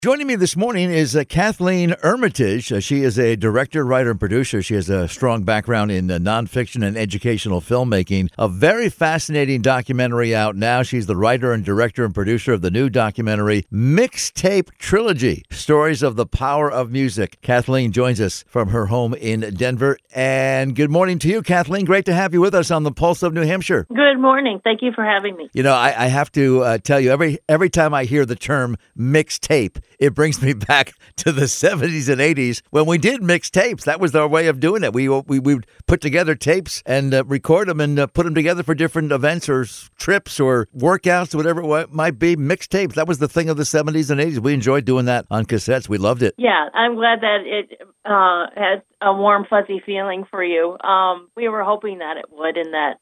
Joining me this morning is Kathleen Armitage. She is a director, writer, and producer. She has a strong background in nonfiction and educational filmmaking. A very fascinating documentary out now. She's the writer and director and producer of the new documentary, Mixtape Trilogy, Stories of the Power of Music. Kathleen joins us from her home in Denver. And good morning to you, Kathleen. Great to have you with us on the Pulse of New Hampshire. Good morning. Thank you for having me. You know, I have to tell you, every time I hear the term mixtape, it brings me back to the 70s and 80s when we did mix tapes. That was our way of doing it. We would put together tapes and record them and put them together for different events or trips or workouts, whatever it might be. Mixed tapes. That was the thing of the 70s and 80s. We enjoyed doing that on cassettes. We loved it. Yeah, I'm glad that it has a warm, fuzzy feeling for you. We were hoping that it would, and that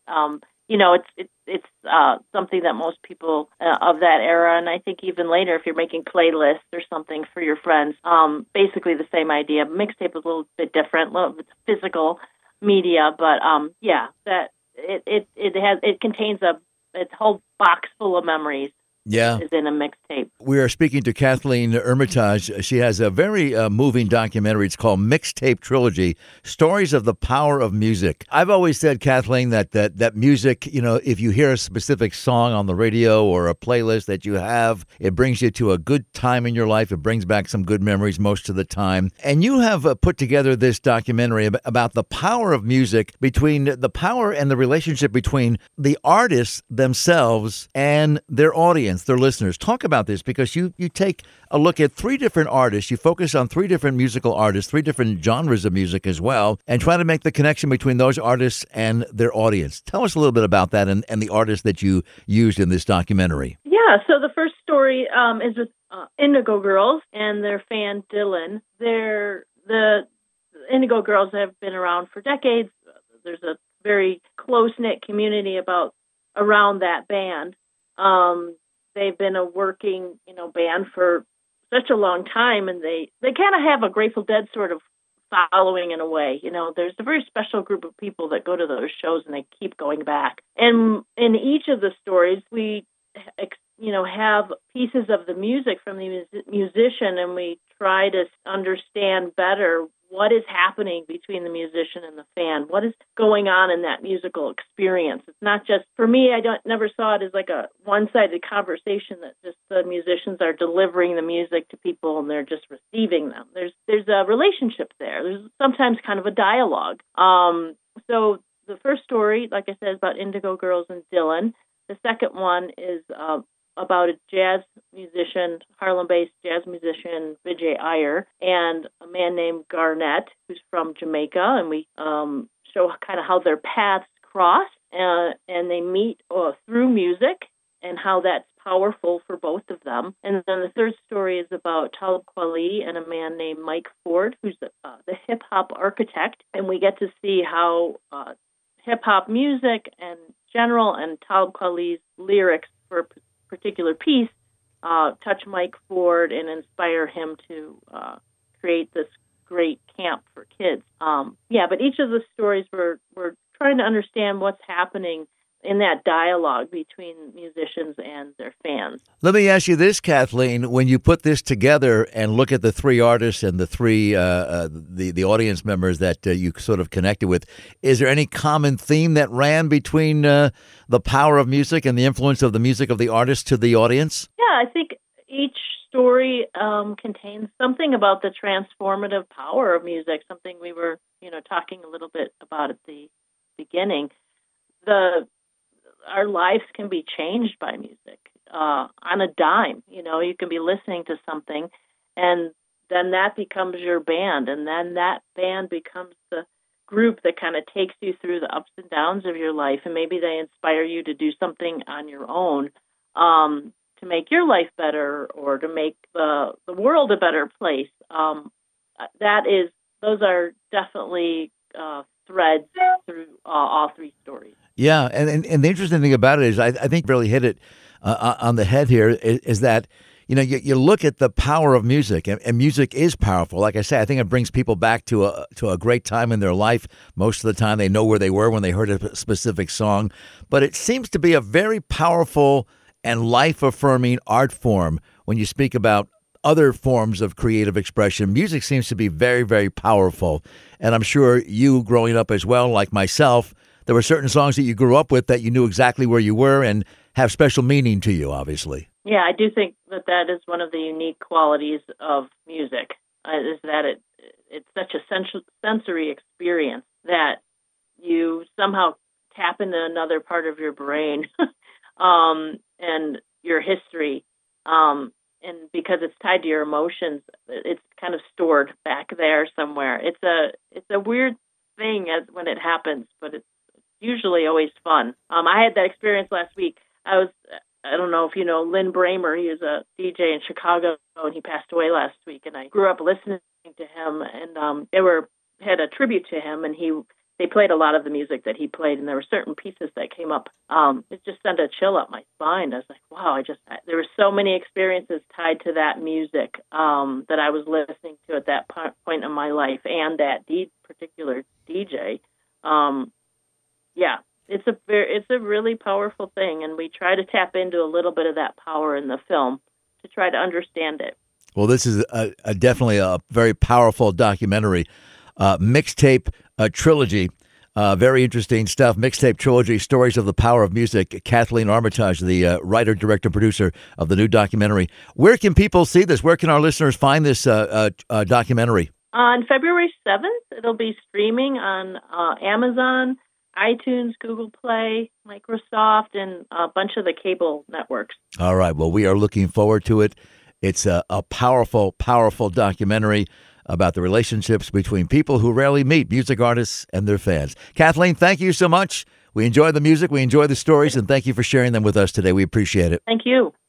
it's something that most people of that era, and I think even later, if you're making playlists or something for your friends, basically the same idea. Mixtape is a little bit different, it's physical media, but that it contains a whole box full of memories. Yeah. Is in a mixtape. We are speaking to Kathleen Armitage. She has a very moving documentary. It's called Mixtape Trilogy, Stories of the Power of Music. I've always said, Kathleen, that music, if you hear a specific song on the radio or a playlist that you have, it brings you to a good time in your life. It brings back some good memories most of the time. And you have put together this documentary about the power of music, between the power and the relationship between the artists themselves and their audience, their listeners. Talk about this, because you take a look at three different artists. You focus on three different musical artists, three different genres of music as well, and try to make the connection between those artists and their audience. Tell us a little bit about that and the artists that you used in this documentary. Yeah, so the first story is with Indigo Girls and their fan Dylan. The Indigo Girls have been around for decades. There's a very close-knit community around that band. They've been a working, band for such a long time, and they kind of have a Grateful Dead sort of following in a way. There's a very special group of people that go to those shows, and they keep going back. And in each of the stories, we, have pieces of the music from the musician, and we try to understand better what is happening between the musician and the fan. What is going on in that musical experience? It's not just, for me, never saw it as like a one-sided conversation that just the musicians are delivering the music to people and they're just receiving them. There's a relationship there. There's sometimes kind of a dialogue. So the first story, like I said, is about Indigo Girls and Dylan. The second one is about a jazz musician, Harlem-based jazz musician, Vijay Iyer, and a man named Garnett, who's from Jamaica, and we show kind of how their paths cross, and they meet through music, and how that's powerful for both of them. And then the third story is about Talib Kweli and a man named Mike Ford, who's the hip-hop architect, and we get to see how hip-hop music and general and Talib Kweli's lyrics for particular piece touch Mike Ford and inspire him to create this great camp for kids. But each of the stories we're trying to understand what's happening in that dialogue between musicians and their fans. Let me ask you this, Kathleen. When you put this together and look at the three artists and the three the audience members that you sort of connected with, is there any common theme that ran between the power of music and the influence of the music of the artist to the audience? Yeah, I think each story contains something about the transformative power of music, something we were talking a little bit about at the beginning. Our lives can be changed by music on a dime. You can be listening to something, and then that becomes your band, and then that band becomes the group that kind of takes you through the ups and downs of your life, and maybe they inspire you to do something on your own to make your life better or to make the world a better place. Those are definitely threads through all three stories. Yeah, and the interesting thing about it is, I think really hit it on the head here, is that you look at the power of music, and music is powerful. Like I say, I think it brings people back to a great time in their life. Most of the time, they know where they were when they heard a specific song. But it seems to be a very powerful and life-affirming art form when you speak about other forms of creative expression, music seems to be very, very powerful. And I'm sure you growing up as well, like myself, there were certain songs that you grew up with that you knew exactly where you were and have special meaning to you, obviously. Yeah, I do think that is one of the unique qualities of music, is that it's such a sensory experience that you somehow tap into another part of your brain and your history. And because it's tied to your emotions, it's kind of stored back there somewhere. It's a weird thing when it happens, but it's usually always fun. I had that experience last week. I don't know if you know Lynn Bramer. He was a DJ in Chicago, and he passed away last week. And I grew up listening to him, and they had a tribute to him, and they played a lot of the music that he played, and there were certain pieces that came up. It just sent a chill up my spine. I was like, wow, there were so many experiences tied to that music that I was listening to at that point in my life, and that particular DJ. Yeah, it's a really powerful thing, and we try to tap into a little bit of that power in the film to try to understand it. Well, this is definitely a very powerful documentary. Mixtape Trilogy. Very interesting stuff. Mixtape Trilogy, Stories of the Power of Music. Kathleen Armitage, the writer, director, producer of the new documentary. Where can people see this? Where can our listeners find this documentary? On February 7th, it'll be streaming on Amazon, iTunes, Google Play, Microsoft, and a bunch of the cable networks. All right. Well, we are looking forward to it. It's a powerful, powerful documentary about the relationships between people who rarely meet, music artists and their fans. Kathleen, thank you so much. We enjoy the music, we enjoy the stories, and thank you for sharing them with us today. We appreciate it. Thank you.